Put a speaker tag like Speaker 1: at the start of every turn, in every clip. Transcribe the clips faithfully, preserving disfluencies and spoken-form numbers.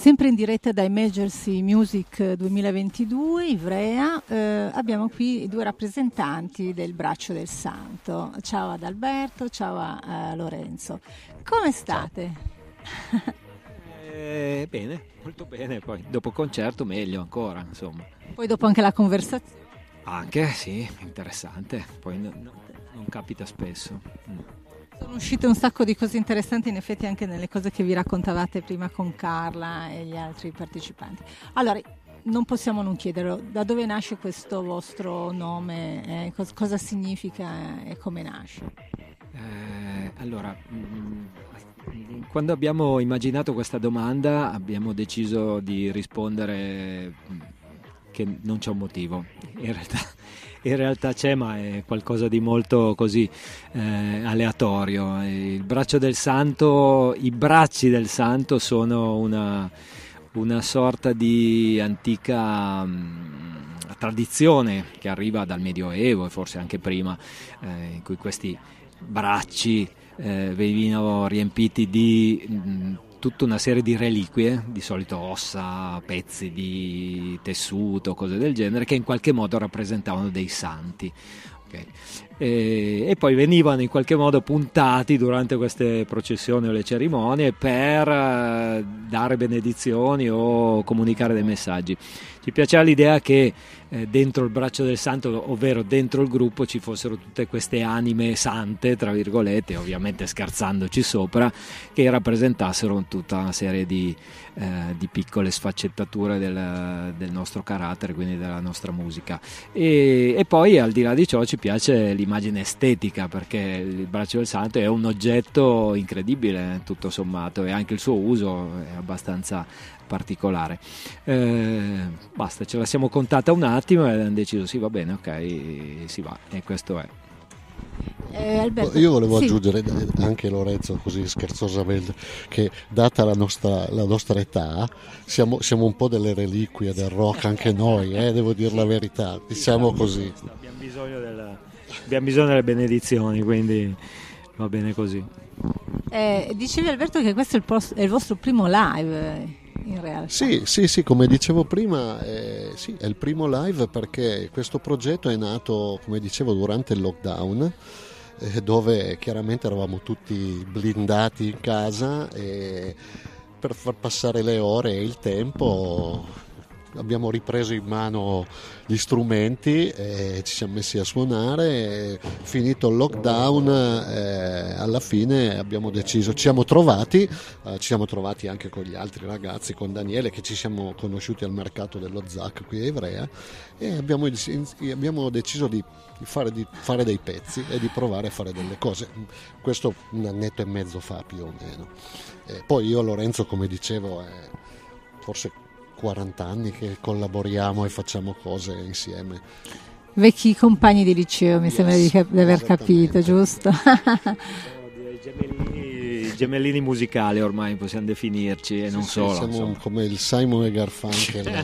Speaker 1: sempre in diretta da Emergency Music duemilaventidue, Ivrea. Eh, abbiamo qui due rappresentanti del Braccio del Santo. Ciao ad Alberto, ciao a, a Lorenzo. Come state?
Speaker 2: Eh, bene, molto bene. Poi dopo concerto meglio ancora, insomma.
Speaker 1: Poi dopo anche la conversazione.
Speaker 2: Anche, sì, interessante. Poi no, no, non capita spesso. Mm.
Speaker 1: Sono uscite un sacco di cose interessanti, in effetti, anche nelle cose che vi raccontavate prima con Carla e gli altri partecipanti. Allora, non possiamo non chiederlo, da dove nasce questo vostro nome, eh, cos- cosa significa e come nasce?
Speaker 2: Eh, allora, mh, quando abbiamo immaginato questa domanda abbiamo deciso di rispondere che non c'è un motivo. In realtà In realtà c'è, ma è qualcosa di molto così eh, aleatorio. Il braccio del santo, i bracci del santo sono una, una sorta di antica mh, tradizione che arriva dal Medioevo e forse anche prima, eh, in cui questi bracci eh, venivano riempiti di mh, tutta una serie di reliquie, di solito ossa, pezzi di tessuto, cose del genere, che in qualche modo rappresentavano dei santi. Okay. E, e poi venivano in qualche modo puntati durante queste processioni o le cerimonie per uh, dare benedizioni o comunicare dei messaggi. Ci piaceva l'idea che eh, dentro il braccio del santo, ovvero dentro il gruppo, ci fossero tutte queste anime sante, tra virgolette, ovviamente scherzandoci sopra, che rappresentassero tutta una serie di, eh, di piccole sfaccettature del, del nostro carattere, quindi della nostra musica. E, e poi al di là di ciò ci piace l'immagine estetica, perché il braccio del santo è un oggetto incredibile tutto sommato, e anche il suo uso è abbastanza particolare. Eh, basta, ce la siamo contata un attimo e abbiamo deciso sì, va bene, ok, si va, e questo è.
Speaker 1: Eh, Alberto,
Speaker 3: io volevo
Speaker 1: sì.
Speaker 3: aggiungere anche, Lorenzo, così scherzosamente, che data la nostra, la nostra età siamo, siamo un po' delle reliquie del rock anche noi, eh, devo dire la verità, diciamo così.
Speaker 2: Abbiamo bisogno, della, abbiamo bisogno delle benedizioni, quindi va bene così.
Speaker 1: Eh, dicevi, Alberto, che questo è il, post- è il vostro primo live, in realtà.
Speaker 3: Sì, sì, sì, come dicevo prima, eh, sì, è il primo live, perché questo progetto è nato, come dicevo, durante il lockdown, eh, dove chiaramente eravamo tutti blindati in casa, e per far passare le ore e il tempo abbiamo ripreso in mano gli strumenti e ci siamo messi a suonare. E finito il lockdown, eh, alla fine abbiamo deciso, ci siamo trovati eh, ci siamo trovati anche con gli altri ragazzi, con Daniele, che ci siamo conosciuti al mercato dello Z A C qui a Ivrea, e abbiamo, abbiamo deciso di fare, di fare dei pezzi e di provare a fare delle cose. Questo un annetto e mezzo fa, più o meno. E poi io, Lorenzo, come dicevo, è forse quaranta anni che collaboriamo e facciamo cose insieme.
Speaker 1: Vecchi compagni di liceo, mi
Speaker 3: Yes,
Speaker 1: sembra di, cap- di aver capito, giusto?
Speaker 2: Dei gemellini, gemellini musicali ormai possiamo definirci, e non
Speaker 3: Sì,
Speaker 2: solo.
Speaker 3: siamo
Speaker 2: insomma.
Speaker 3: come il Simon e Garfunkel.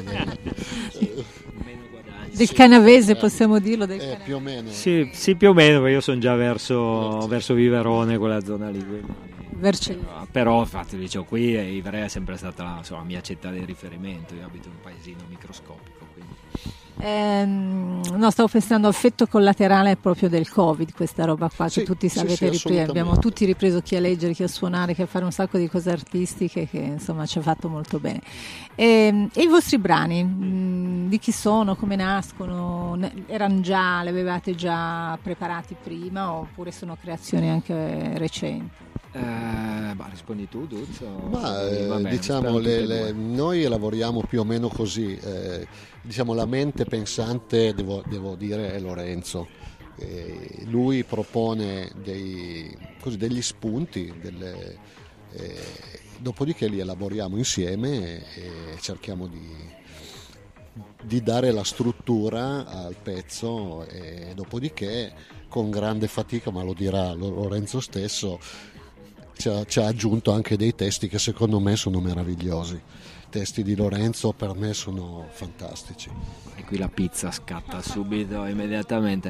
Speaker 1: Del
Speaker 3: Sì,
Speaker 1: canavese,
Speaker 3: eh,
Speaker 1: possiamo dirlo, del
Speaker 3: eh,
Speaker 1: canavese.
Speaker 3: più o meno.
Speaker 2: Sì, sì, più o meno, perché io sono già verso, verso Viverone, quella zona lì. quindi-
Speaker 1: Vercellese.
Speaker 2: Però infatti dicevo, qui Ivrea è sempre stata la, insomma, la mia città di riferimento. Io abito in un paesino microscopico, quindi.
Speaker 1: Ehm, no, stavo pensando effetto collaterale proprio del Covid, questa roba qua,
Speaker 3: Sì,
Speaker 1: che tutti
Speaker 3: sì,
Speaker 1: avete
Speaker 3: sì,
Speaker 1: ripreso,
Speaker 3: assolutamente.
Speaker 1: abbiamo tutti ripreso, chi a leggere, chi a suonare, chi a fare un sacco di cose artistiche, che insomma ci ha fatto molto bene. Ehm, E, i vostri brani, mh, di chi sono, come nascono? Ne- erano già, li avevate già preparati prima, oppure sono creazioni anche recenti?
Speaker 2: Eh, bah, rispondi tu, Duz? o-
Speaker 3: Ma eh,
Speaker 2: Va bene,
Speaker 3: diciamo,
Speaker 2: rispondo
Speaker 3: le-
Speaker 2: tutte e
Speaker 3: le-
Speaker 2: due.
Speaker 3: noi lavoriamo più o meno così. eh, diciamo, la mente pensante, devo, devo dire, è Lorenzo. Eh, lui propone dei, così, degli spunti, delle, eh, dopodiché li elaboriamo insieme e cerchiamo di, di dare la struttura al pezzo, e dopodiché, con grande fatica, ma lo dirà Lorenzo stesso, ci ha, ci ha aggiunto anche dei testi che secondo me sono meravigliosi. I testi di Lorenzo per me sono fantastici.
Speaker 2: E qui la pizza scatta subito, immediatamente.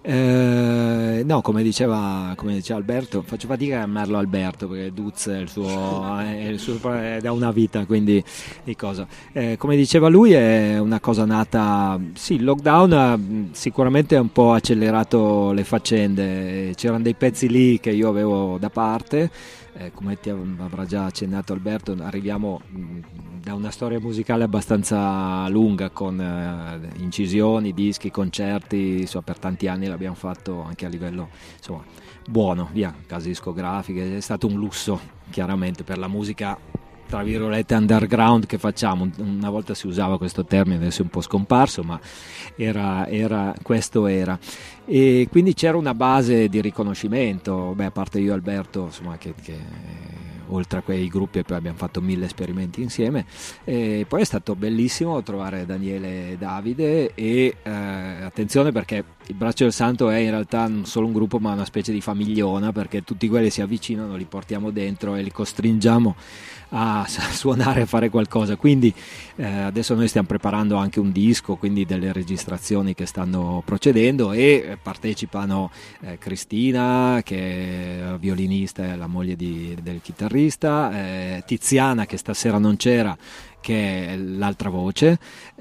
Speaker 2: Eh, no, come diceva, come diceva Alberto, faccio fatica a chiamarlo Alberto perché Duz è il suo, è, il suo, è da una vita, quindi di cosa. Eh, come diceva lui, è una cosa nata, sì, il lockdown ha sicuramente un po' accelerato le faccende, c'erano dei pezzi lì che io avevo da parte. Eh, come ti avrà già accennato Alberto, arriviamo mh, da una storia musicale abbastanza lunga con eh, incisioni, dischi, concerti, insomma, per tanti anni l'abbiamo fatto anche a livello insomma, buono, via, case discografiche, è stato un lusso chiaramente per la musica tra virgolette underground che facciamo. Una volta si usava questo termine, adesso è un po' scomparso, ma era, era, questo era, e quindi c'era una base di riconoscimento. Beh, a parte io e Alberto, insomma, che, che oltre a quei gruppi poi abbiamo fatto mille esperimenti insieme, e poi è stato bellissimo trovare Daniele e Davide e eh, attenzione, perché il Braccio del Santo è in realtà non solo un gruppo ma una specie di famigliona, perché tutti quelli si avvicinano, li portiamo dentro e li costringiamo a suonare, a fare qualcosa. Quindi eh, adesso noi stiamo preparando anche un disco, quindi delle registrazioni che stanno procedendo, e partecipano eh, Cristina, che è violinista e la moglie di, del chitarrista, eh, Tiziana, che stasera non c'era, che è l'altra voce,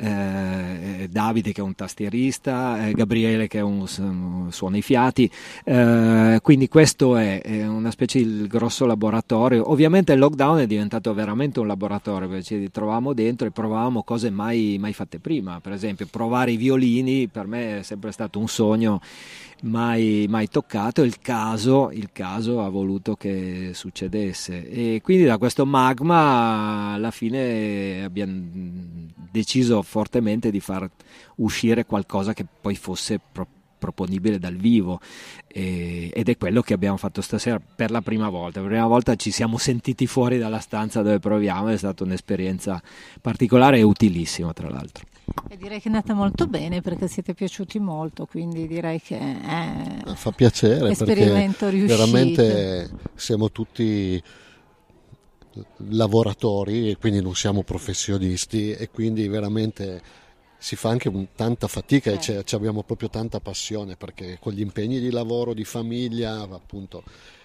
Speaker 2: eh, Davide, che è un tastierista, eh, Gabriele, che è un, un suona i fiati, eh, quindi questo è, è una specie di grosso laboratorio. Ovviamente il lockdown è diventato veramente un laboratorio, perché ci trovavamo dentro e provavamo cose mai, mai fatte prima. Per esempio provare i violini per me è sempre stato un sogno mai, mai toccato. Il caso, il caso ha voluto che succedesse, e quindi da questo magma alla fine abbiamo deciso fortemente di far uscire qualcosa che poi fosse pro- proponibile dal vivo, e, ed è quello che abbiamo fatto stasera per la prima volta. Per la prima volta ci siamo sentiti fuori dalla stanza dove proviamo, è stata un'esperienza particolare e utilissima, tra l'altro.
Speaker 1: E direi che è andata molto bene, perché siete piaciuti molto, quindi direi che è
Speaker 3: fa piacere,
Speaker 1: esperimento
Speaker 3: perché
Speaker 1: riuscito.
Speaker 3: Veramente siamo tutti lavoratori e quindi non siamo professionisti, e quindi veramente si fa anche un, tanta fatica, sì. E ci abbiamo proprio tanta passione, perché con gli impegni di lavoro, di famiglia, appunto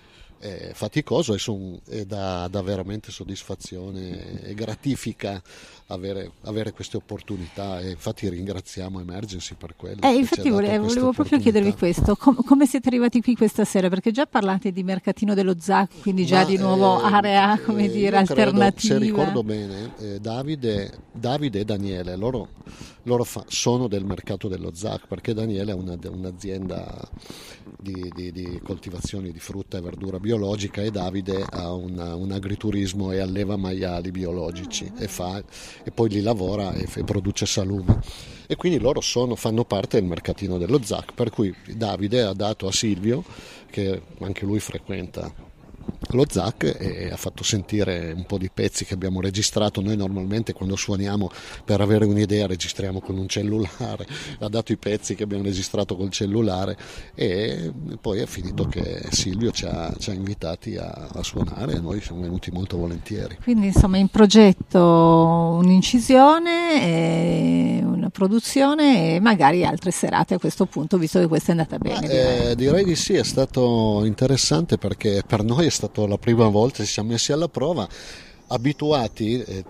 Speaker 3: è faticoso, e, son, e dà, dà veramente soddisfazione e gratifica avere, avere queste opportunità, e infatti ringraziamo Emergency per quello.
Speaker 1: Eh, infatti volevo, volevo proprio chiedervi questo, Com- come siete arrivati qui questa sera, perché già parlate di mercatino dello Z A C, quindi già Ma, di nuovo eh, area, come eh, dire, alternativa.
Speaker 3: Credo, se ricordo bene, eh, Davide, Davide e Daniele, loro, loro fa, sono del mercato dello Z A C, perché Daniele è una, un'azienda di, di, di coltivazioni di frutta e verdura biologica, e Davide ha una, un agriturismo e alleva maiali biologici, e, fa, e poi li lavora e, e produce salumi, e quindi loro sono, fanno parte del mercatino dello Z A C, per cui Davide ha dato a Silvio, che anche lui frequenta lo Z A C, e ha fatto sentire un po' di pezzi che abbiamo registrato. Noi normalmente quando suoniamo, per avere un'idea, registriamo con un cellulare. Ha dato i pezzi che abbiamo registrato col cellulare, e poi è finito che Silvio ci ha, ci ha invitati a, a suonare, e noi siamo venuti molto volentieri.
Speaker 1: Quindi insomma in progetto un'incisione, e una produzione, e magari altre serate a questo punto, visto che questa è andata bene.
Speaker 3: Ma,
Speaker 1: direi.
Speaker 3: Eh, direi di sì, è stato interessante, perché per noi è stato la prima volta, ci siamo messi alla prova, abituati eh,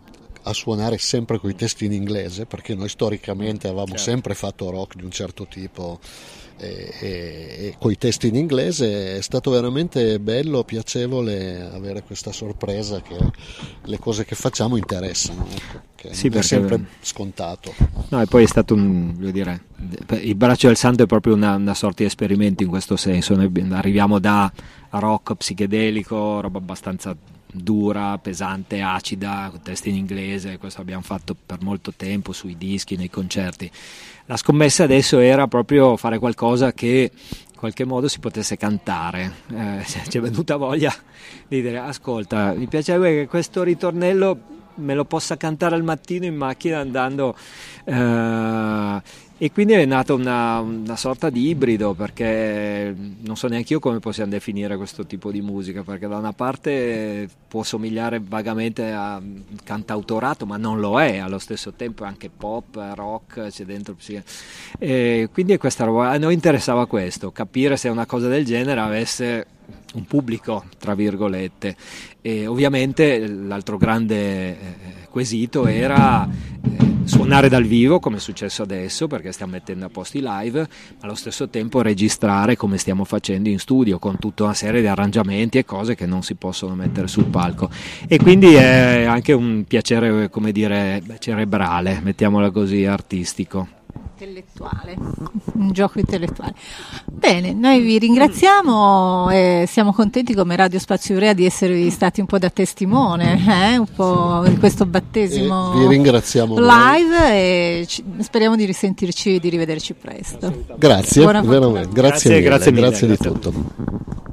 Speaker 3: a suonare sempre con i testi in inglese, perché noi storicamente avevamo certo. sempre fatto rock di un certo tipo, e, e, e con i testi in inglese. È stato veramente bello, piacevole avere questa sorpresa che le cose che facciamo interessano, ecco, che
Speaker 2: sì,
Speaker 3: non è sempre scontato.
Speaker 2: No, e poi è stato un, voglio dire, il Braccio del Santo è proprio una, una sorta di esperimento in questo senso. Noi arriviamo da rock psichedelico, roba abbastanza dura, pesante, acida, con testi in inglese. Questo abbiamo fatto per molto tempo sui dischi, nei concerti. La scommessa adesso era proprio fare qualcosa che in qualche modo si potesse cantare. Eh, ci è venuta voglia di dire: ascolta, mi piacerebbe che questo ritornello me lo possa cantare al mattino in macchina andando, eh, e quindi è nata una, una sorta di ibrido, perché non so neanche io come possiamo definire questo tipo di musica, perché da una parte può somigliare vagamente a cantautorato, ma non lo è, allo stesso tempo è anche pop, rock, c'è dentro, e quindi è questa roba. A noi interessava questo, capire se una cosa del genere avesse un pubblico, tra virgolette, e ovviamente l'altro grande eh, quesito era eh, suonare dal vivo, come è successo adesso, perché stiamo mettendo a posto i live, ma allo stesso tempo registrare come stiamo facendo in studio, con tutta una serie di arrangiamenti e cose che non si possono mettere sul palco, e quindi è anche un piacere, come dire, cerebrale, mettiamola così, artistico.
Speaker 1: Intellettuale, un gioco intellettuale. Bene, noi vi ringraziamo e siamo contenti come Radio Spazio Ivrea di esservi stati un po' da testimone, eh? Un po' di questo battesimo
Speaker 3: e vi ringraziamo
Speaker 1: live noi. E ci, speriamo di risentirci e di rivederci presto.
Speaker 3: Grazie, veramente, grazie,
Speaker 2: grazie,
Speaker 3: mille,
Speaker 2: grazie, mille,
Speaker 3: grazie di
Speaker 2: grazie.
Speaker 3: tutto.